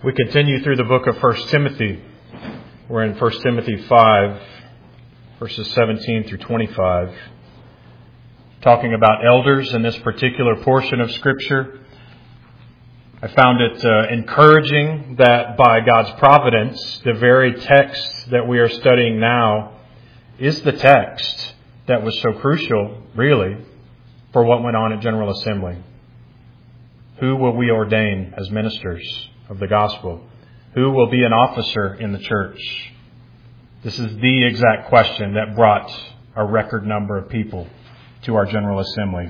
We continue through the book of 1 Timothy. We're in 1 Timothy 5, verses 17 through 25, talking about elders in this particular portion of Scripture. I found it encouraging that by God's providence, the very text that we are studying now is the text that was so crucial, really, for what went on at General Assembly. Who will we ordain as ministers of the gospel? Who will be an officer in the church? This is the exact question that brought a record number of people to our General Assembly.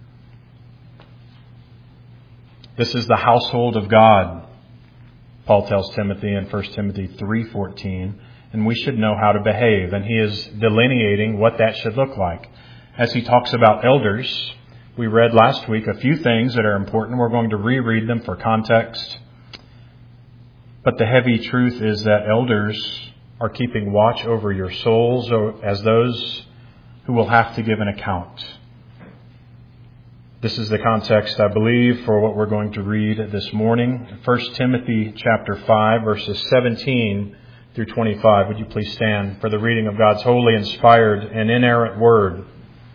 This is the household of God, Paul tells Timothy in 1 Timothy 3:14, and we should know how to behave. And he is delineating what that should look like. As he talks about elders, we read last week a few things that are important. We're going to reread them for context. But the heavy truth is that elders are keeping watch over your souls as those who will have to give an account. This is the context, I believe, for what we're going to read this morning. 1 Timothy chapter 5, verses 17 through 25. Would you please stand for the reading of God's holy, inspired, and inerrant word?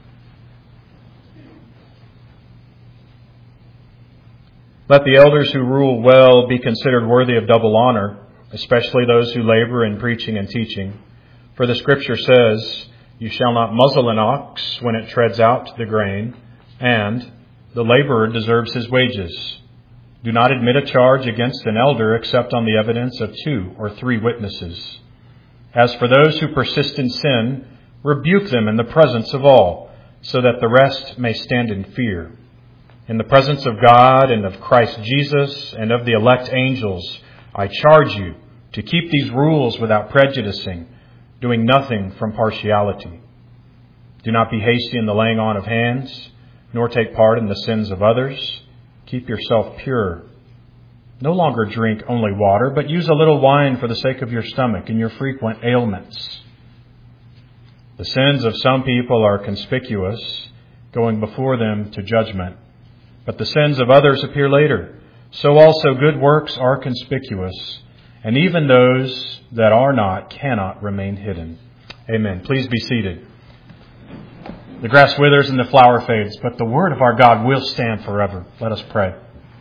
Let the elders who rule well be considered worthy of double honor, especially those who labor in preaching and teaching. For the Scripture says, "You shall not muzzle an ox when it treads out the grain," and "The laborer deserves his wages. Do not admit a charge against an elder except on the evidence of 2 or 3 witnesses. As for those who persist in sin, rebuke them in the presence of all, so that the rest may stand in fear. In the presence of God and of Christ Jesus and of the elect angels, I charge you to keep these rules without prejudicing, doing nothing from partiality. Do not be hasty in the laying on of hands, nor take part in the sins of others. Keep yourself pure. No longer drink only water, but use a little wine for the sake of your stomach and your frequent ailments. The sins of some people are conspicuous, going before them to judgment. But the sins of others appear later. So also good works are conspicuous, and even those that are not cannot remain hidden." Amen. Please be seated. The grass withers and the flower fades, but the word of our God will stand forever. Let us pray.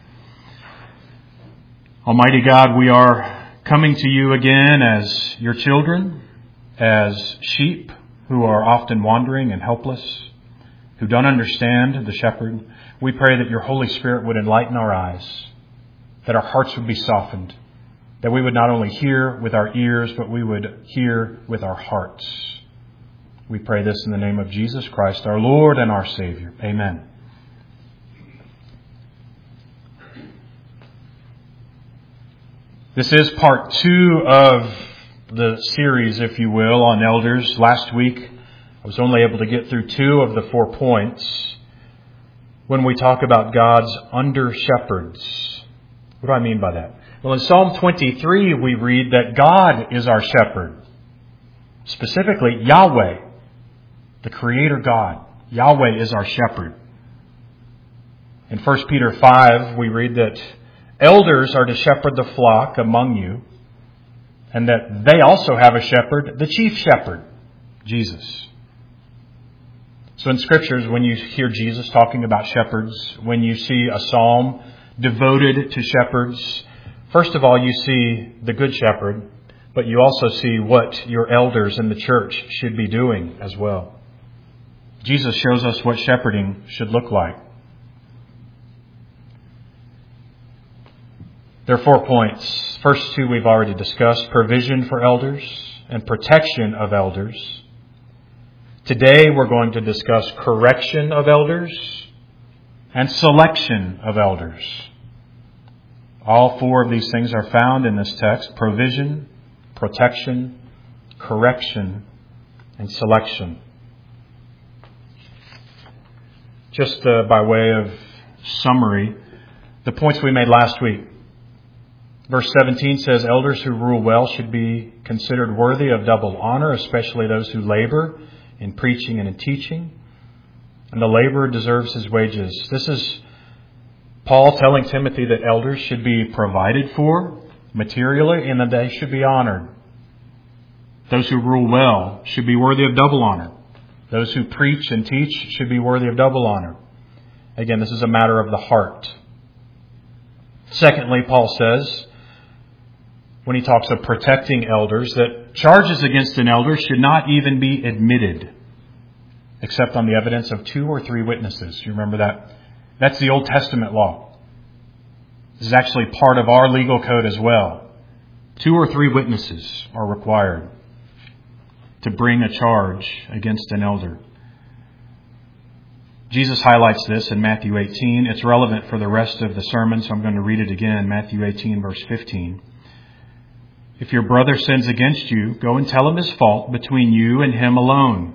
Almighty God, we are coming to you again as your children, as sheep who are often wandering and helpless, who don't understand the shepherd. We pray that your Holy Spirit would enlighten our eyes, that our hearts would be softened, that we would not only hear with our ears, but we would hear with our hearts. We pray this in the name of Jesus Christ, our Lord and our Savior. Amen. This is part 2 of the series, if you will, on elders. Last week, I was only able to get through 2 of the 4 points when we talk about God's under-shepherds. What do I mean by that? Well, in Psalm 23, we read that God is our shepherd. Specifically, Yahweh, the Creator God. Yahweh is our shepherd. In 1 Peter 5, we read that elders are to shepherd the flock among you, and that they also have a shepherd, the chief shepherd, Jesus. So in Scriptures, when you hear Jesus talking about shepherds, when you see a psalm devoted to shepherds, first of all, you see the good shepherd, but you also see what your elders in the church should be doing as well. Jesus shows us what shepherding should look like. There are 4 points. First 2 we've already discussed: provision for elders and protection of elders. Today we're going to discuss correction of elders and selection of elders. All 4 of these things are found in this text: provision, protection, correction, and selection. Just by way of summary, the points we made last week. Verse 17 says, elders who rule well should be considered worthy of double honor, especially those who labor in preaching and in teaching. And the laborer deserves his wages. This is Paul telling Timothy that elders should be provided for, materially and that they should be honored. Those who rule well should be worthy of double honor. Those who preach and teach should be worthy of double honor. Again, this is a matter of the heart. Secondly, Paul says, when he talks of protecting elders, that charges against an elder should not even be admitted except on the evidence of 2 or 3 witnesses. You remember that? That's the Old Testament law. This is actually part of our legal code as well. 2 or 3 witnesses are required to bring a charge against an elder. Jesus highlights this in Matthew 18. It's relevant for the rest of the sermon, so I'm going to read it again. Matthew 18, verse 15. If your brother sins against you, go and tell him his fault between you and him alone.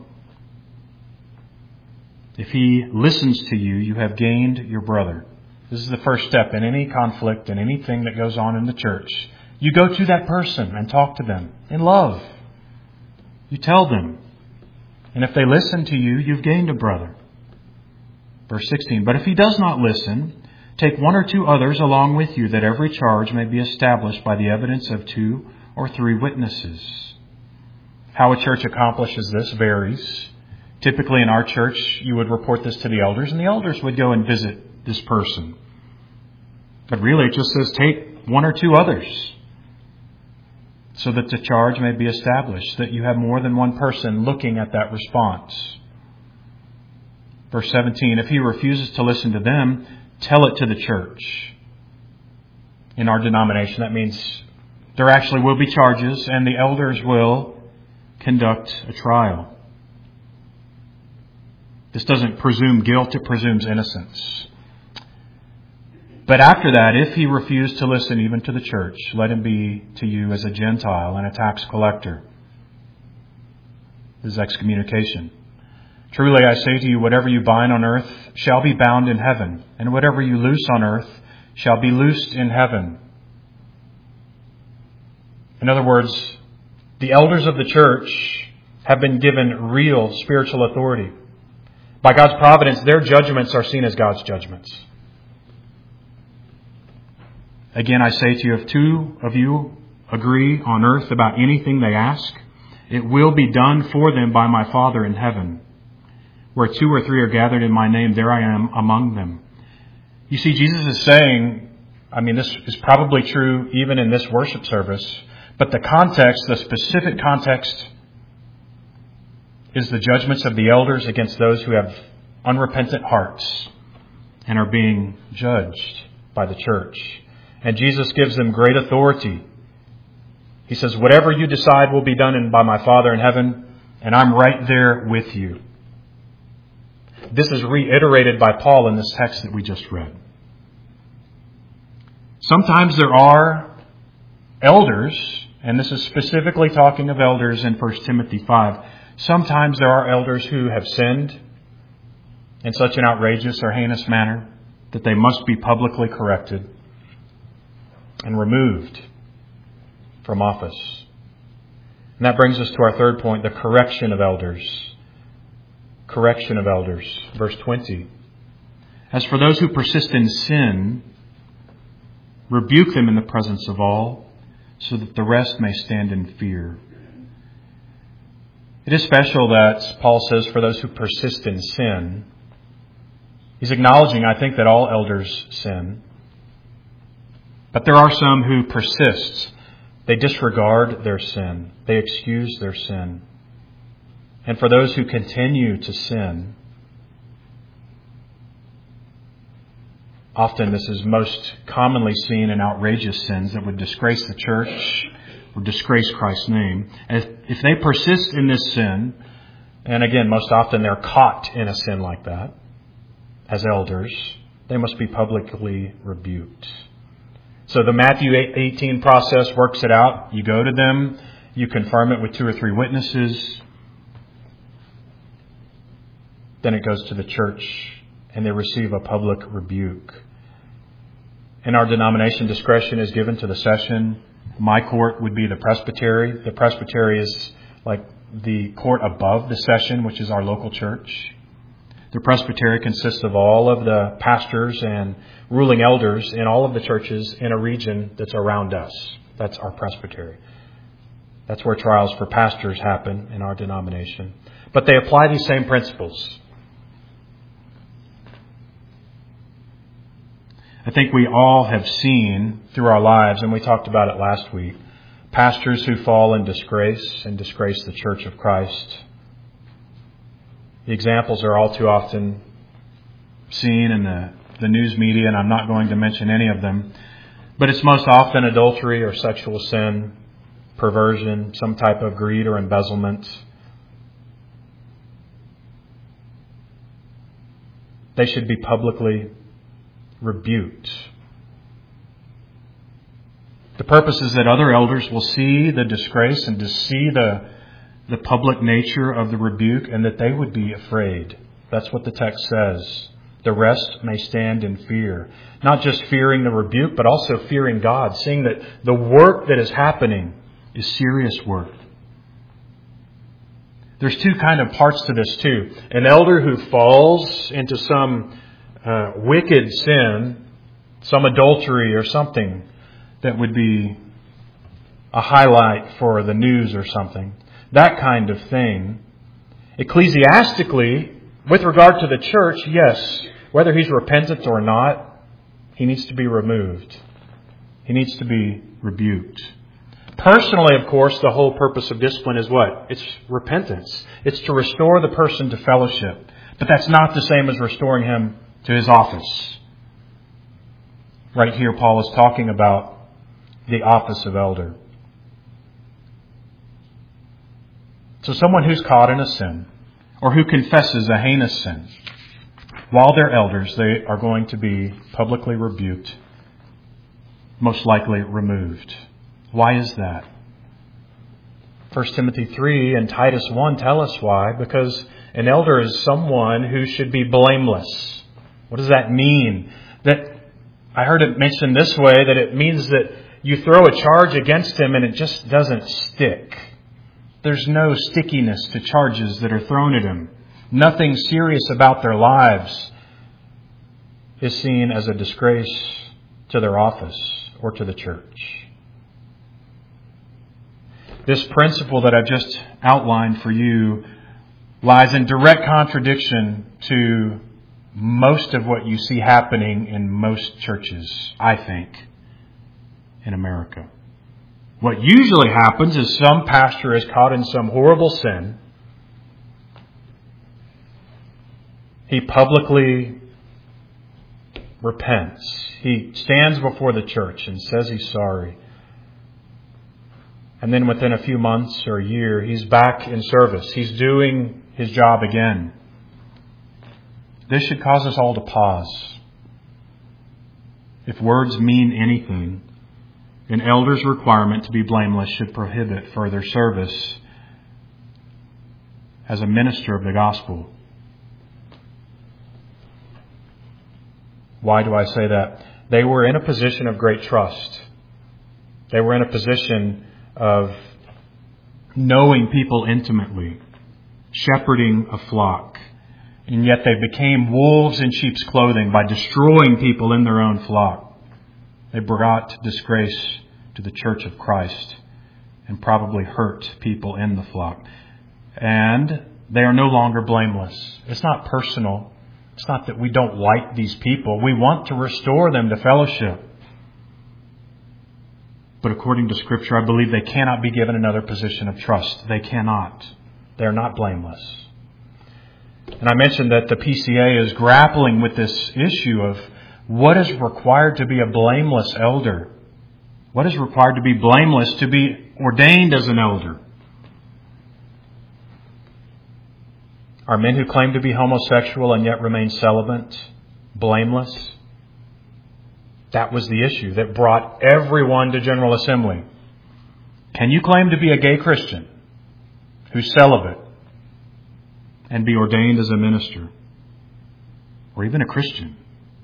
If he listens to you, you have gained your brother. This is the first step in any conflict and anything that goes on in the church. You go to that person and talk to them in love. You tell them. And if they listen to you, you've gained a brother. Verse 16, but if he does not listen, take 1 or 2 others along with you, that every charge may be established by the evidence of 2 or 3 witnesses. How a church accomplishes this varies. Typically in our church, you would report this to the elders, and the elders would go and visit this person. But really, it just says take 1 or 2 others so that the charge may be established, that you have more than one person looking at that response. Verse 17, if he refuses to listen to them, tell it to the church. In our denomination, that means there actually will be charges, and the elders will conduct a trial. This doesn't presume guilt, it presumes innocence. But after that, if he refused to listen even to the church, let him be to you as a Gentile and a tax collector. This is excommunication. Truly I say to you, whatever you bind on earth shall be bound in heaven, and whatever you loose on earth shall be loosed in heaven. In other words, the elders of the church have been given real spiritual authority. By God's providence, their judgments are seen as God's judgments. Again, I say to you, if 2 of you agree on earth about anything they ask, it will be done for them by my Father in heaven. Where 2 or 3 are gathered in my name, there I am among them. You see, Jesus is saying, this is probably true even in this worship service, but the context, the specific context, is the judgments of the elders against those who have unrepentant hearts and are being judged by the church. And Jesus gives them great authority. He says, whatever you decide will be done by my Father in heaven, and I'm right there with you. This is reiterated by Paul in this text that we just read. Sometimes there are elders, and this is specifically talking of elders in 1 Timothy 5. Sometimes there are elders who have sinned in such an outrageous or heinous manner that they must be publicly corrected and removed from office. And that brings us to our third point, the correction of elders. Correction of elders. Verse 20. As for those who persist in sin, rebuke them in the presence of all, so that the rest may stand in fear. It is special that Paul says for those who persist in sin. He's acknowledging, I think, that all elders sin. But there are some who persist. They disregard their sin. They excuse their sin. And for those who continue to sin, often this is most commonly seen in outrageous sins that would disgrace the church or disgrace Christ's name. If they persist in this sin, and again, most often they're caught in a sin like that, as elders, they must be publicly rebuked. So the Matthew 18 process works it out. You go to them, you confirm it with 2 or 3 witnesses. Then it goes to the church and they receive a public rebuke. In our denomination, discretion is given to the session. My court would be the presbytery. The presbytery is like the court above the session, which is our local church. The presbytery consists of all of the pastors and ruling elders in all of the churches in a region that's around us. That's our presbytery. That's where trials for pastors happen in our denomination. But they apply these same principles. I think we all have seen through our lives, and we talked about it last week, pastors who fall in disgrace and disgrace the Church of Christ. The examples are all too often seen in the news media, and I'm not going to mention any of them. But it's most often adultery or sexual sin, perversion, some type of greed or embezzlement. They should be publicly rebuked. The purpose is that other elders will see the disgrace and to see the public nature of the rebuke, and that they would be afraid. That's what the text says. The rest may stand in fear. Not just fearing the rebuke, but also fearing God, seeing that the work that is happening is serious work. There's two kind of parts to this too. An elder who falls into some wicked sin, some adultery or something that would be a highlight for the news or something. That kind of thing. Ecclesiastically, with regard to the church, yes, whether he's repentant or not, he needs to be removed. He needs to be rebuked. Personally, of course, the whole purpose of discipline is what? It's repentance. It's to restore the person to fellowship. But that's not the same as restoring him to his office. Right here, Paul is talking about the office of elder. So someone who's caught in a sin, or who confesses a heinous sin, while they're elders, they are going to be publicly rebuked, most likely removed. Why is that? 1 Timothy 3 and Titus 1 tell us why. Because an elder is someone who should be blameless. What does that mean? I heard it mentioned this way, that it means that you throw a charge against him and it just doesn't stick. There's no stickiness to charges that are thrown at him. Nothing serious about their lives is seen as a disgrace to their office or to the church. This principle that I've just outlined for you lies in direct contradiction to most of what you see happening in most churches, I think, in America. What usually happens is some pastor is caught in some horrible sin. He publicly repents. He stands before the church and says he's sorry. And then within a few months or a year, he's back in service. He's doing his job again. This should cause us all to pause. If words mean anything, an elder's requirement to be blameless should prohibit further service as a minister of the gospel. Why do I say that? They were in a position of great trust. They were in a position of knowing people intimately, shepherding a flock. And yet they became wolves in sheep's clothing by destroying people in their own flock. They brought disgrace to the church of Christ and probably hurt people in the flock. And they are no longer blameless. It's not personal. It's not that we don't like these people. We want to restore them to fellowship. But according to Scripture, I believe they cannot be given another position of trust. They cannot. They are not blameless. And I mentioned that the PCA is grappling with this issue of what is required to be a blameless elder. What is required to be blameless, to be ordained as an elder? Are men who claim to be homosexual and yet remain celibate blameless? That was the issue that brought everyone to General Assembly. Can you claim to be a gay Christian who's celibate and be ordained as a minister or even a Christian?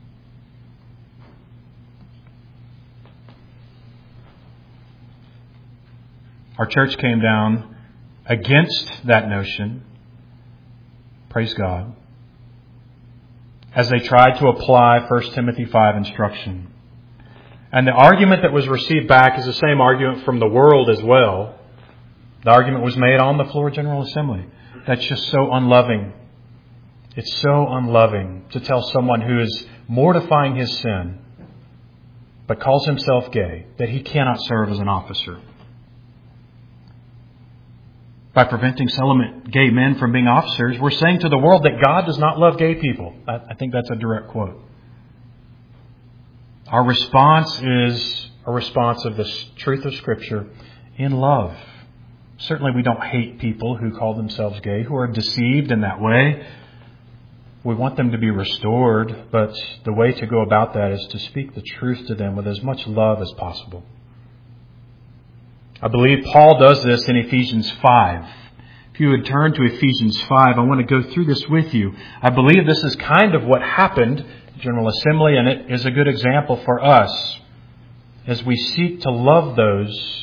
Our church came down against that notion, praise God, as they tried to apply 1 Timothy 5 instruction. And the argument that was received back is the same argument from the world as well. The argument was made on the floor of General Assembly. That's just so unloving. It's so unloving to tell someone who is mortifying his sin, but calls himself gay, that he cannot serve as an officer. By preventing celibate gay men from being officers, we're saying to the world that God does not love gay people. I think that's a direct quote. Our response is a response of the truth of Scripture in love. Certainly we don't hate people who call themselves gay, who are deceived in that way. We want them to be restored, but the way to go about that is to speak the truth to them with as much love as possible. I believe Paul does this in Ephesians 5. If you would turn to Ephesians 5, I want to go through this with you. I believe this is kind of what happened at General Assembly, and it is a good example for us as we seek to love those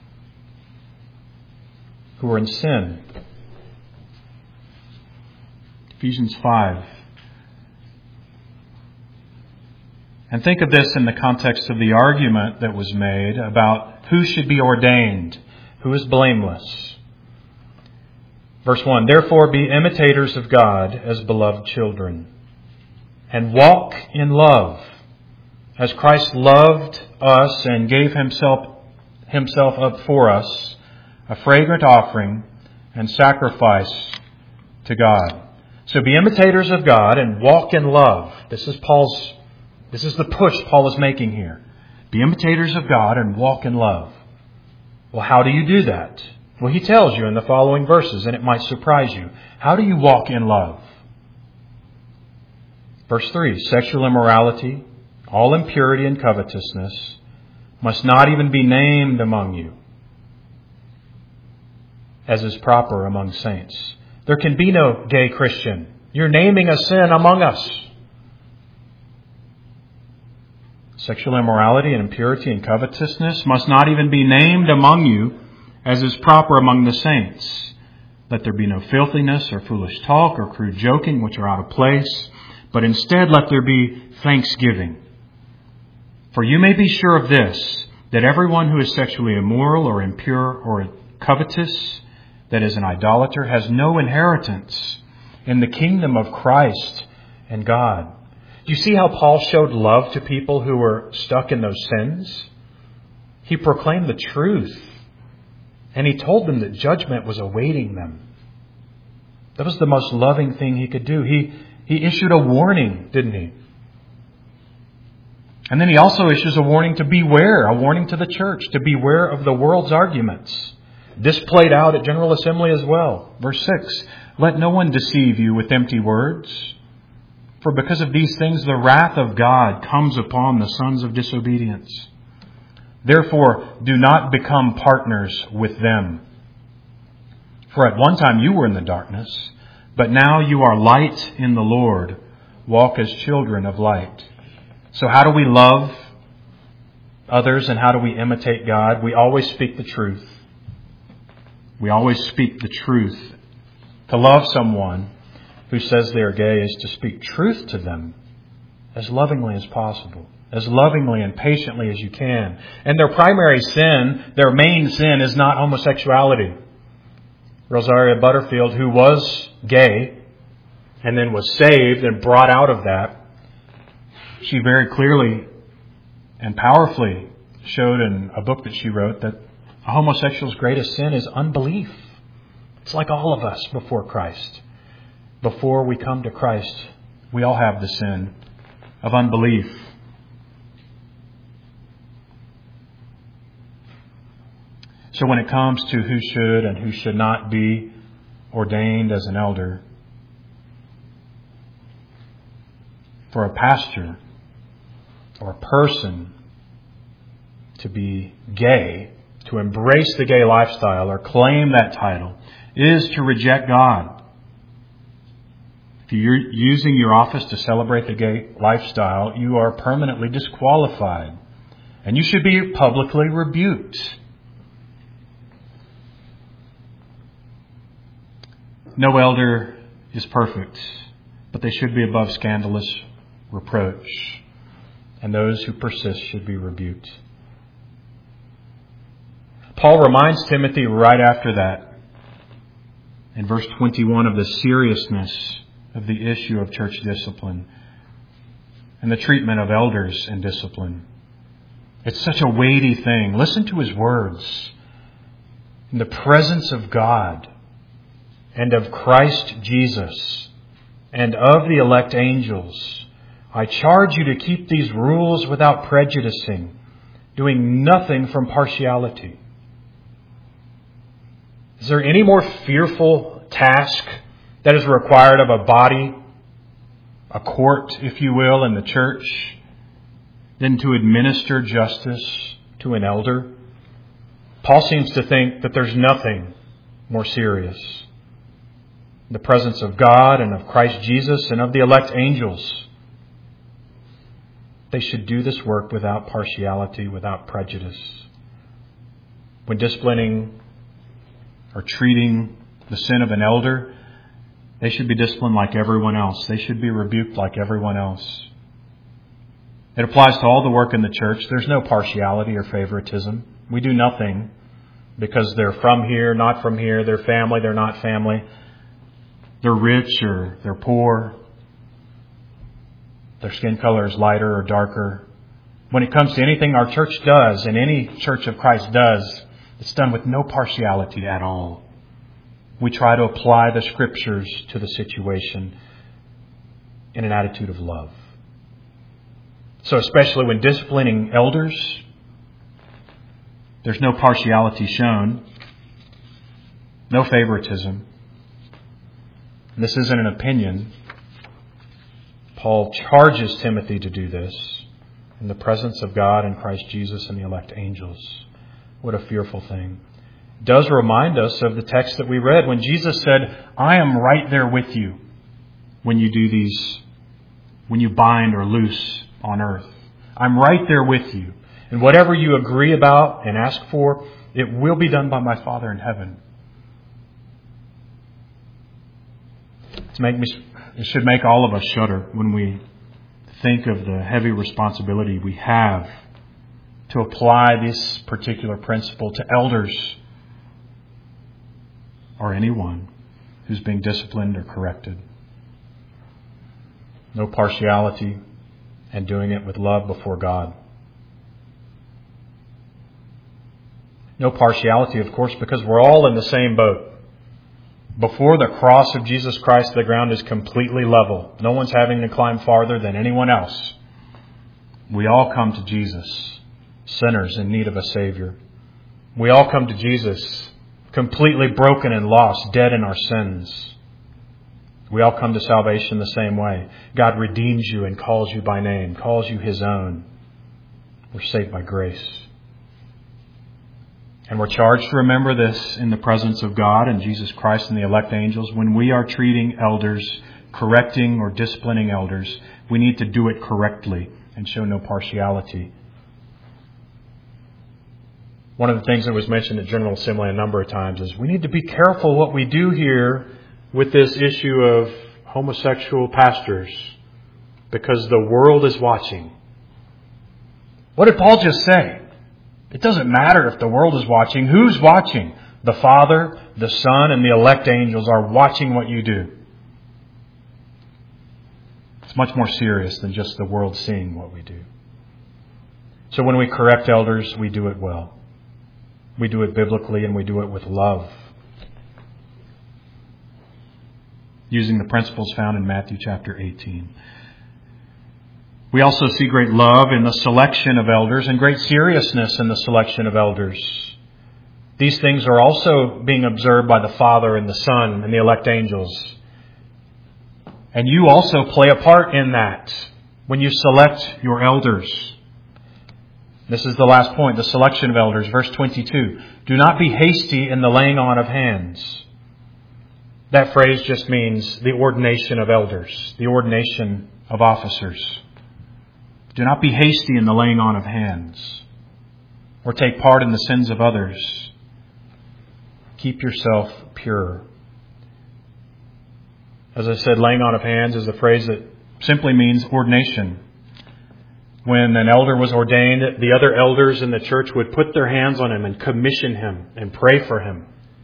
who are in sin. Ephesians 5. And think of this in the context of the argument that was made about who should be ordained, who is blameless. Verse 1, therefore be imitators of God as beloved children, and walk in love, as Christ loved us and gave himself up for us, a fragrant offering and sacrifice to God. So be imitators of God and walk in love. This is the push Paul is making here. Be imitators of God and walk in love. Well, how do you do that? Well, he tells you in the following verses, and it might surprise you. How do you walk in love? Verse 3, sexual immorality, all impurity and covetousness must not even be named among you, as is proper among saints. There can be no gay Christian. You're naming a sin among us. Sexual immorality and impurity and covetousness must not even be named among you, as is proper among the saints. Let there be no filthiness or foolish talk or crude joking, which are out of place, but instead let there be thanksgiving. For you may be sure of this, that everyone who is sexually immoral or impure or covetous, that is an idolater, has no inheritance in the kingdom of Christ and God. Do you see how Paul showed love to people who were stuck in those sins? He proclaimed the truth, and he told them that judgment was awaiting them. That was the most loving thing he could do. He issued a warning, didn't he? And then he also issues a warning to beware, a warning to the church, to beware of the world's arguments. This played out at General Assembly as well. Verse 6, let no one deceive you with empty words, for because of these things the wrath of God comes upon the sons of disobedience. Therefore, do not become partners with them. For at one time you were in the darkness, but now you are light in the Lord. Walk as children of light. So how do we love others and how do we imitate God? We always speak the truth. We always speak the truth. To love someone who says they are gay is to speak truth to them as lovingly as possible, as lovingly and patiently as you can. And their primary sin, their main sin, is not homosexuality. Rosaria Butterfield, who was gay and then was saved and brought out of that, she very clearly and powerfully showed in a book that she wrote that a homosexual's greatest sin is unbelief. It's like all of us before Christ. Before we come to Christ, we all have the sin of unbelief. So when it comes to who should and who should not be ordained as an elder, for a pastor or a person to be gay, to embrace the gay lifestyle or claim that title, is to reject God. If you're using your office to celebrate the gay lifestyle, you are permanently disqualified. And you should be publicly rebuked. No elder is perfect, but they should be above scandalous reproach. and those who persist should be rebuked. Paul reminds Timothy right after that, in verse 21, of the seriousness of the issue of church discipline and the treatment of elders in discipline. It's such a weighty thing. Listen to his words. In the presence of God and of Christ Jesus and of the elect angels, I charge you to keep these rules without prejudicing, doing nothing from partiality. Is there any more fearful task that is required of a body, a court, if you will, in the church, than to administer justice to an elder? Paul seems to think that there's nothing more serious. In the presence of God and of Christ Jesus and of the elect angels, they should do this work without partiality, without prejudice. When disciplining or treating the sin of an elder, they should be disciplined like everyone else. They should be rebuked like everyone else. It applies to all the work in the church. There's no partiality or favoritism. We do nothing because they're from here, not from here. They're family, they're not family. They're rich or they're poor. Their skin color is lighter or darker. When it comes to anything our church does, and any church of Christ does, it's done with no partiality at all. We try to apply the Scriptures to the situation in an attitude of love. So especially when disciplining elders, there's no partiality shown, no favoritism. And this isn't an opinion. Paul charges Timothy to do this in the presence of God and Christ Jesus and the elect angels. What a fearful thing. It does remind us of the text that we read when Jesus said, I am right there with you when you do these, when you bind or loose on earth. I'm right there with you. And whatever you agree about and ask for, it will be done by my Father in heaven. It should make all of us shudder when we think of the heavy responsibility we have to apply this particular principle to elders or anyone who's being disciplined or corrected. No partiality, and doing it with love before God. No partiality, of course, because we're all in the same boat. Before the cross of Jesus Christ, the ground is completely level. No one's having to climb farther than anyone else. We all come to Jesus, sinners in need of a Savior. We all come to Jesus, completely broken and lost, dead in our sins. We all come to salvation the same way. God redeems you and calls you by name, calls you His own. We're saved by grace. And we're charged to remember this in the presence of God and Jesus Christ and the elect angels. When we are treating elders, correcting or disciplining elders, we need to do it correctly and show no partiality. One of the things that was mentioned at General Assembly a number of times is we need to be careful what we do here with this issue of homosexual pastors because the world is watching. What did Paul just say? It doesn't matter if the world is watching. Who's watching? The Father, the Son, and the elect angels are watching what you do. It's much more serious than just the world seeing what we do. So when we correct elders, we do it well. We do it biblically and we do it with love. Using the principles found in Matthew chapter 18. We also see great love in the selection of elders and great seriousness in the selection of elders. These things are also being observed by the Father and the Son and the elect angels. And you also play a part in that when you select your elders. This is the last point, the selection of elders. Verse 22. Do not be hasty in the laying on of hands. That phrase just means the ordination of elders, the ordination of officers. Do not be hasty in the laying on of hands or take part in the sins of others. Keep yourself pure. As I said, laying on of hands is a phrase that simply means ordination. When an elder was ordained, the other elders in the church would put their hands on him and commission him and pray for him.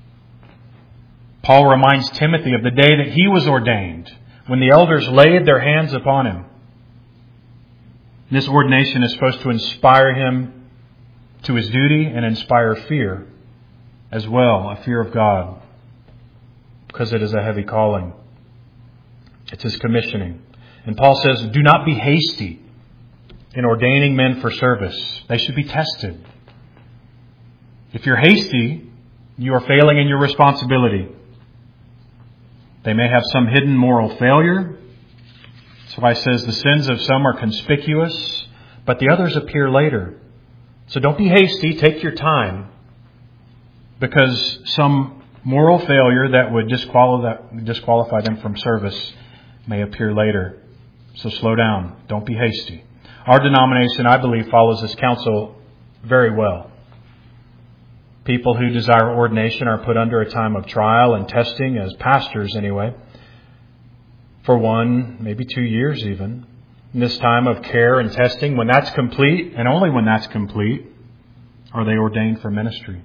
Paul reminds Timothy of the day that he was ordained, when the elders laid their hands upon him. This ordination is supposed to inspire him to his duty and inspire fear as well, a fear of God, because it is a heavy calling. It's his commissioning. And Paul says, do not be hasty in ordaining men for service. They should be tested. If you're hasty, you are failing in your responsibility. They may have some hidden moral failure. That's why it says the sins of some are conspicuous, but the others appear later. So don't be hasty. Take your time, because some moral failure that would disqualify them from service may appear later. So slow down. Don't be hasty. Our denomination, I believe, follows this counsel very well. People who desire ordination are put under a time of trial and testing, as pastors anyway, for 1, maybe 2 years even. In this time of care and testing, when that's complete, and only when that's complete, are they ordained for ministry.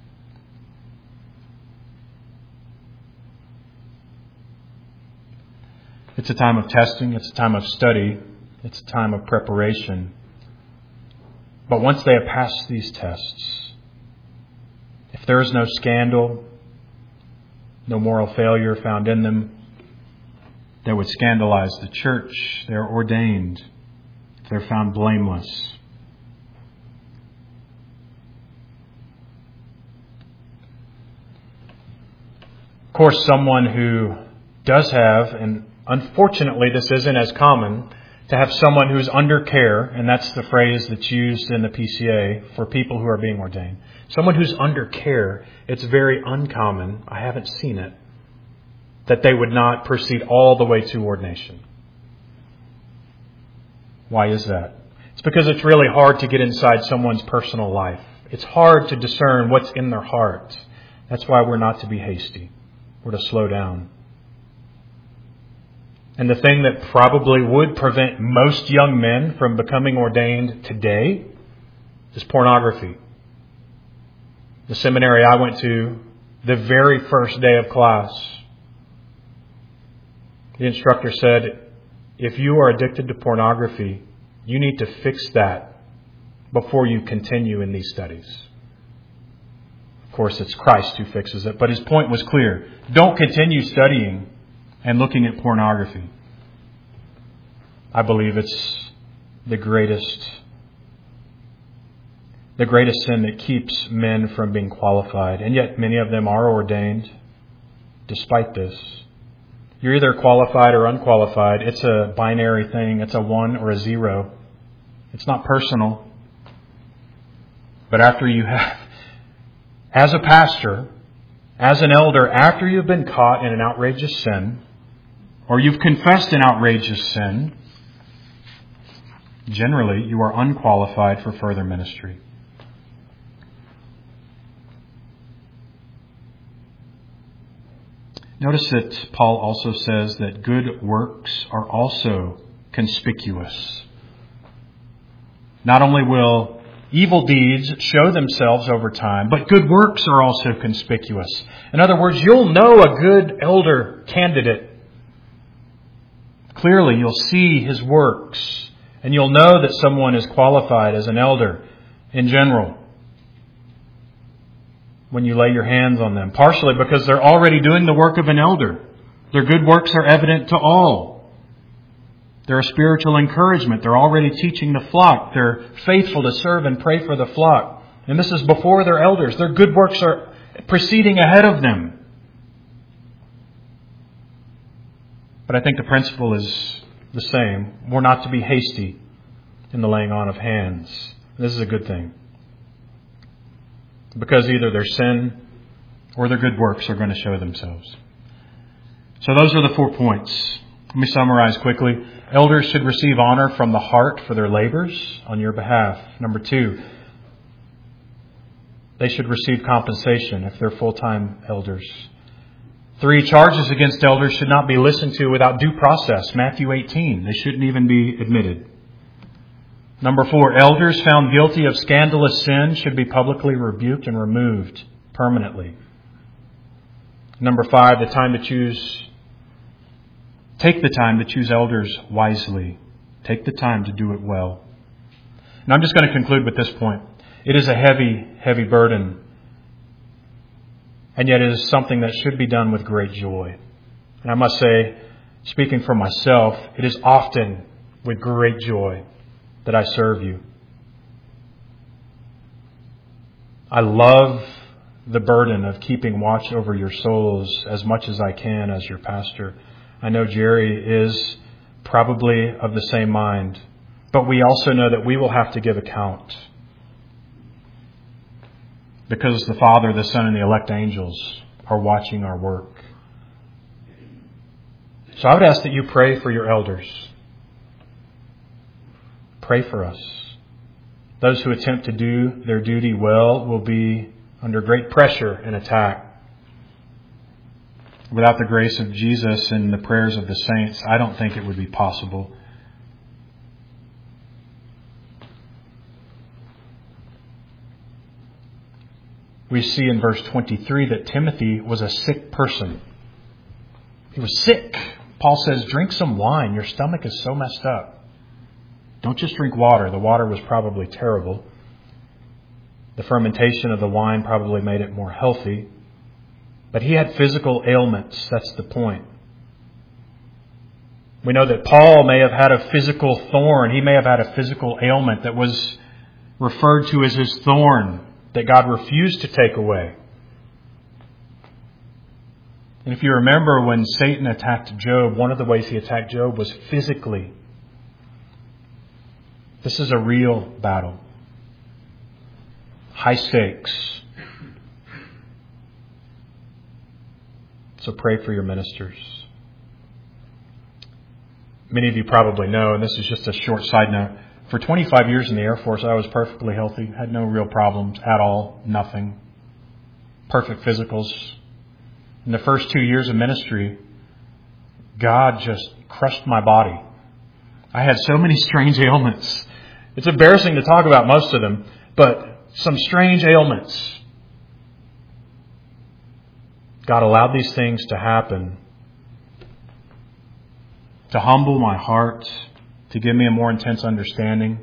It's a time of testing, it's a time of study, it's a time of preparation. But once they have passed these tests, if there is no scandal, no moral failure found in them that would scandalize the church, they are ordained. If they're found blameless. Of course, someone who does have, and unfortunately this isn't as common, to have someone who's under care, and that's the phrase that's used in the PCA for people who are being ordained. Someone who's under care, it's very uncommon, I haven't seen it, that they would not proceed all the way to ordination. Why is that? It's because it's really hard to get inside someone's personal life. It's hard to discern what's in their heart. That's why we're not to be hasty. We're to slow down. And the thing that probably would prevent most young men from becoming ordained today is pornography. The seminary I went to, the very first day of class, the instructor said, if you are addicted to pornography, you need to fix that before you continue in these studies. Of course, it's Christ who fixes it, but his point was clear. Don't continue studying and looking at pornography. I believe it's the greatest sin that keeps men from being qualified. And yet many of them are ordained despite this. You're either qualified or unqualified. It's a binary thing. It's a 1 or a 0. It's not personal. But after you have, as a pastor, as an elder, after you've been caught in an outrageous sin, or you've confessed an outrageous sin, generally you are unqualified for further ministry. Notice that Paul also says that good works are also conspicuous. Not only will evil deeds show themselves over time, but good works are also conspicuous. In other words, you'll know a good elder candidate. Clearly, you'll see his works, and you'll know that someone is qualified as an elder in general when you lay your hands on them. Partially because they're already doing the work of an elder. Their good works are evident to all. They're a spiritual encouragement. They're already teaching the flock. They're faithful to serve and pray for the flock. And this is before they're elders. Their good works are proceeding ahead of them. But I think the principle is the same. We're not to be hasty in the laying on of hands. This is a good thing. Because either their sin or their good works are going to show themselves. So those are the 4 points. Let me summarize quickly. Elders should receive honor from the heart for their labors on your behalf. Number 2, they should receive compensation if they're full-time elders. 3, charges against elders should not be listened to without due process. Matthew 18, they shouldn't even be admitted. Number 4, elders found guilty of scandalous sin should be publicly rebuked and removed permanently. Number 5, take the time to choose elders wisely. Take the time to do it well. And I'm just going to conclude with this point. It is a heavy, heavy burden. And yet it is something that should be done with great joy. And I must say, speaking for myself, it is often with great joy that I serve you. I love the burden of keeping watch over your souls as much as I can as your pastor. I know Jerry is probably of the same mind, but we also know that we will have to give account because the Father, the Son, and the elect angels are watching our work. So I would ask that you pray for your elders. Pray for us. Those who attempt to do their duty well will be under great pressure and attack. Without the grace of Jesus and the prayers of the saints, I don't think it would be possible. We see in verse 23 that Timothy was a sick person. He was sick. Paul says, drink some wine. Your stomach is so messed up. Don't just drink water. The water was probably terrible. The fermentation of the wine probably made it more healthy. But he had physical ailments. That's the point. We know that Paul may have had a physical thorn. He may have had a physical ailment that was referred to as his thorn that God refused to take away. And if you remember when Satan attacked Job, one of the ways he attacked Job was physically. This is a real battle. High stakes. So pray for your ministers. Many of you probably know, and this is just a short side note, for 25 years in the Air Force, I was perfectly healthy. Had no real problems at all. Nothing. Perfect physicals. In the first 2 years of ministry, God just crushed my body. I had so many strange ailments. It's embarrassing to talk about most of them, but some strange ailments. God allowed these things to happen to humble my heart, to give me a more intense understanding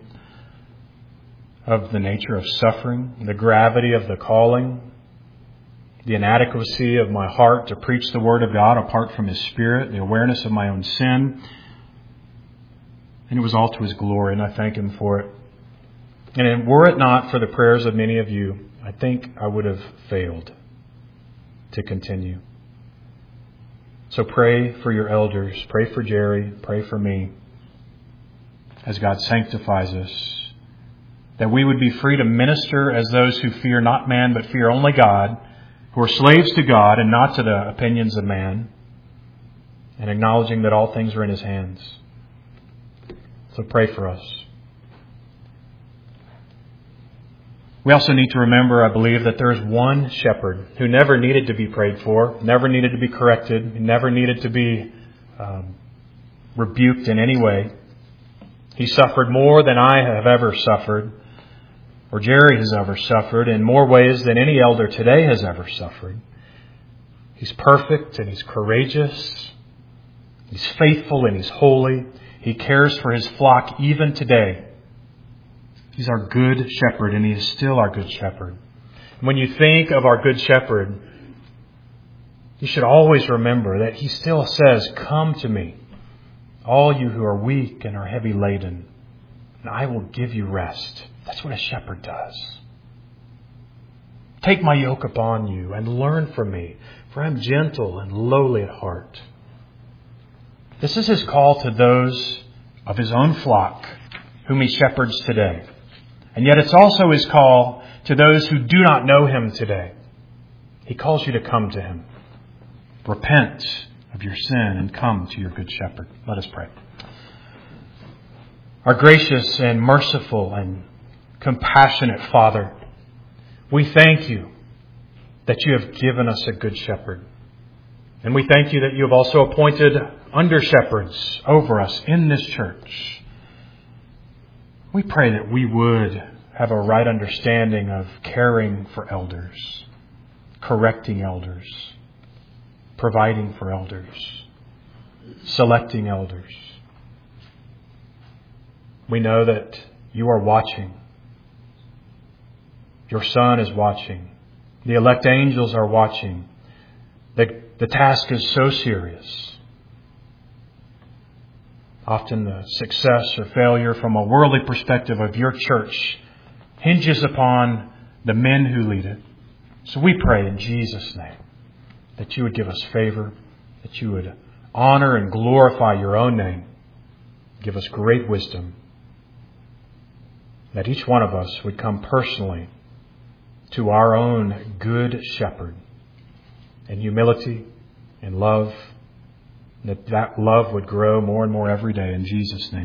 of the nature of suffering, the gravity of the calling, the inadequacy of my heart to preach the Word of God apart from His Spirit, the awareness of my own sin. And it was all to His glory, and I thank Him for it. And were it not for the prayers of many of you, I think I would have failed to continue. So pray for your elders. Pray for Jerry. Pray for me. As God sanctifies us, that we would be free to minister as those who fear not man, but fear only God, who are slaves to God and not to the opinions of man, and acknowledging that all things are in His hands. So pray for us. We also need to remember, I believe, that there is one shepherd who never needed to be prayed for, never needed to be corrected, never needed to be rebuked in any way. He suffered more than I have ever suffered, or Jerry has ever suffered, in more ways than any elder today has ever suffered. He's perfect and He's courageous. He's faithful and He's holy. He cares for His flock even today. He's our good shepherd, and He is still our good shepherd. When you think of our good shepherd, you should always remember that He still says, "Come to me, all you who are weak and are heavy laden, and I will give you rest." That's what a shepherd does. Take my yoke upon you and learn from me, for I am gentle and lowly at heart. This is His call to those of His own flock whom He shepherds today. And yet it's also His call to those who do not know Him today. He calls you to come to Him. Repent of your sin and come to your good shepherd. Let us pray. Our gracious and merciful and compassionate Father, we thank You that You have given us a good shepherd. And we thank You that You have also appointed under shepherds over us in this church. We pray that we would have a right understanding of caring for elders, correcting elders, providing for elders, selecting elders. We know that you are watching. Your Son is watching. The elect angels are watching. The task is so serious. Often the success or failure from a worldly perspective of your church hinges upon the men who lead it. So we pray in Jesus' name that you would give us favor, that you would honor and glorify your own name. Give us great wisdom. That each one of us would come personally to our own good shepherd in humility and love, that love would grow more and more every day in Jesus' name.